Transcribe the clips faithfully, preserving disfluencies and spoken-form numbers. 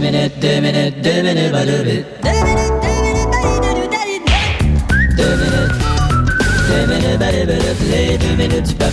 minutes, deux minutes, deux minutes, pas deux minutes. Deux minutes, deux minutes, deux minutes, pas deux minutes, les deux minutes du peuple.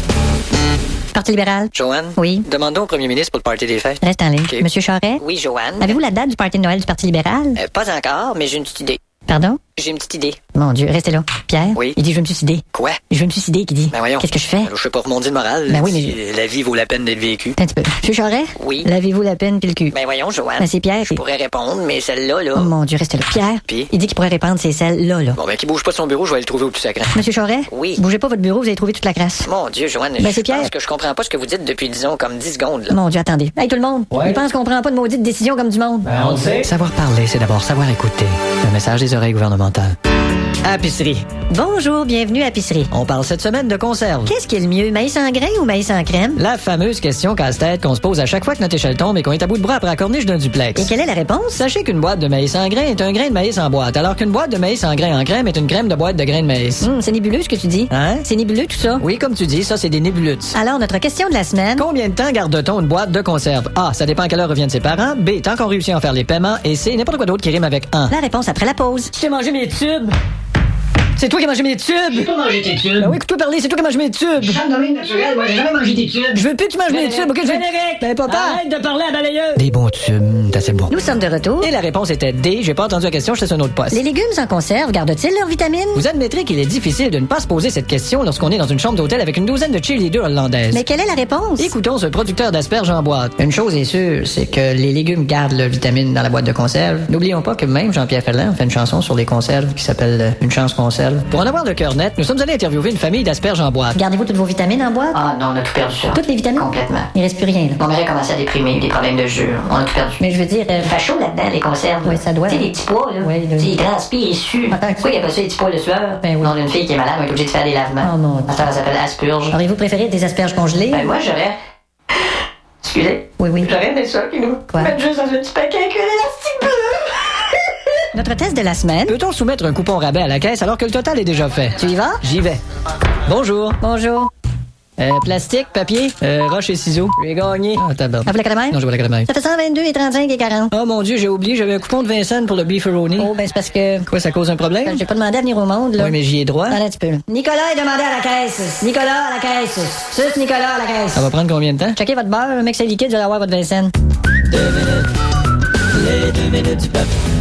Parti libéral. Joanne? Oui. Demandons au premier ministre pour le party des fêtes. Reste en ligne. Okay. Monsieur Charest? Oui, Joanne? Avez-vous la date du party de Noël du Parti libéral? Euh, pas encore, mais j'ai une petite idée. Pardon? J'ai une petite idée. Mon Dieu, restez là. Pierre? Oui? Il dit, je veux me suicider. Quoi? Je veux me suicider, qui dit. Ben voyons. Qu'est-ce que je fais? Alors, je sais pas remonter le moral. Ben oui, mais Si la vie vaut la peine d'être vécue. Un petit peu. Monsieur Charest? Oui? Lavez-vous la peine pis le cul. Ben voyons, Joanne. Ben, c'est Pierre. Je pourrais répondre, mais celle-là, là... Oh mon Dieu, restez là. Pierre? Puis? Il dit qu'il pourrait répandre ces selles-là, là. Bon, ben, qui bouge pas de son bureau, je vais aller le trouver au plus sacré. Monsieur Charest? Oui? Bougez pas votre bureau, vous allez trouver toute la crasse. Mon Dieu, Joanne, Ben, je c'est Pierre. pense que je comprends pas ce que vous dites depuis, disons, comme dix secondes, là. Mon Dieu, attendez. Hey, tout le monde. Ouais. Il pense qu'on prend pas de maudite décision comme du monde. Ben, on le sait. Savoir parler, c'est d'abord savoir écouter. Un message des oreilles gouvernementales. Épicerie. Bonjour, bienvenue à Pisserie. On parle cette semaine de conserve. Qu'est-ce qui est le mieux, maïs en grain ou maïs en crème? La fameuse question casse-tête qu'on se pose à chaque fois que notre échelle tombe et qu'on est à bout de bras après la corniche d'un duplex. Et quelle est la réponse? Sachez qu'une boîte de maïs en grain est un grain de maïs en boîte, alors qu'une boîte de maïs en grain en crème est une crème de boîte de grains de maïs. Hum, c'est nébuleux ce que tu dis. Hein? C'est nébuleux tout ça. Oui, comme tu dis, ça c'est des nébulutes. Alors, notre question de la semaine. Combien de temps garde-t-on une boîte de conserve? A. Ça dépend à quelle heure reviennent ses parents. B. Tant qu'on réussit à en faire les paiements. Et C. N'importe quoi d'autre qui rime avec un. La réponse après la pause. Tu t'es mangé mes tubes! C'est toi qui as mangé mes tubes! J'ai pas mangé tes tubes. Ben oui, écoute-toi parler, c'est toi qui as mangé mes tubes! Dans le domaine naturel, moi, j'ai jamais mangé tes tubes. Je veux plus que tu manges mes tubes, ok? Je... Frédéric! Ben papa! Arrête de parler à balayeuse! Des bons tubes, c'est assez bon. Nous sommes de retour. Et la réponse était D. J'ai pas entendu la question, je sais un autre poste. Les légumes en conserve gardent-ils leurs vitamines? Vous admettrez qu'il est difficile de ne pas se poser cette question lorsqu'on est dans une chambre d'hôtel avec une douzaine de cheerleaders hollandaises. Mais quelle est la réponse? Écoutons ce producteur d'asperges en boîte. Une chose est sûre, c'est que les légumes gardent leurs vitamines dans la boîte de conserve. N'oublions pas que même Jean-Pierre Ferland fait une chanson sur les conserves qui s'appelle euh, Une chance conserve. Pour en avoir le cœur net, nous sommes allés interviewer une famille d'asperges en boîte. Gardez-vous toutes vos vitamines en boîte? Ah non, on a tout perdu ça. Toutes les vitamines? Complètement. Il reste plus rien, là. Mon mère a commencé à déprimer, des problèmes de jus. On a tout perdu. Mais je veux dire, euh, Fait chaud là-dedans, les conserves. Oui, ça doit. Tu sais, les petits pois, là. Oui, là. Tu sais, ils transpirent, ils suent. Attends, Pourquoi il y a pas ça, les petits pois de sueur? Ben oui. On a une fille qui est malade, on est obligé de faire des lavements. Oh mon Dieu. Attends, elle s'appelle Asperge. auriez-vous préféré des asperges congelées? Ben moi, j'aurais... Excusez. Oui, oui. J'aurais aimé ça qu'ils nous Quoi? mettent juste dans un petit paquet avec un élastique bleu. Notre test de la semaine. Peut-on soumettre un coupon rabais à la caisse alors que le total est déjà fait? Tu y vas? J'y vais. Bonjour. Bonjour. Euh, plastique, papier, euh, roche et ciseaux. J'ai gagné. Ah, t'as Ah, vous la même? Non, je vois la crème. Ça fait cent vingt-deux et trente-cinq et quarante. Oh mon Dieu, j'ai oublié, j'avais un coupon de vingt cents pour le beefaroni. Oh, ben c'est parce que... Quoi, ça cause un problème? J'ai pas demandé à venir au monde, là. Oui, mais j'y ai droit. Attends un petit peu, là. Nicolas est demandé à la caisse. Nicolas à la caisse. Sus Nicolas à la caisse. Ça va prendre combien de temps? Checkez votre beurre, le mec c'est liquide, vous allez avoir votre vingt cents. Deux minutes, les deux minutes du peuple.